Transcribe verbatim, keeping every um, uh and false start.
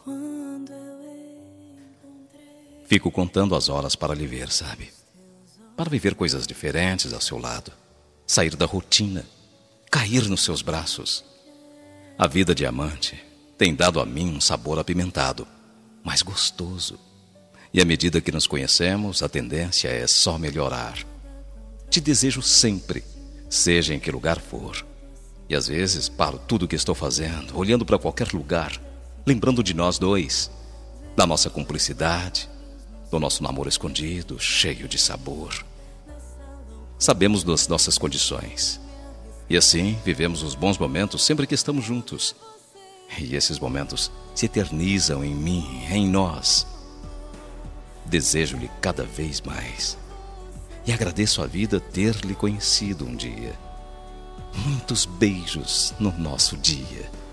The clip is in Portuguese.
Fico contando as horas para lhe ver, sabe? Para viver coisas diferentes ao seu lado. Sair da rotina. Cair nos seus braços. A vida de amante tem dado a mim um sabor apimentado, mais gostoso. E à medida que nos conhecemos, a tendência é só melhorar. Te desejo sempre, seja em que lugar for. E às vezes paro tudo o que estou fazendo, olhando para qualquer lugar, lembrando de nós dois, da nossa cumplicidade, do nosso namoro escondido, cheio de sabor. Sabemos das nossas condições. E assim vivemos os bons momentos sempre que estamos juntos. E esses momentos se eternizam em mim, em nós. Desejo-lhe cada vez mais. E agradeço a vida ter lhe conhecido um dia. Muitos beijos no nosso dia.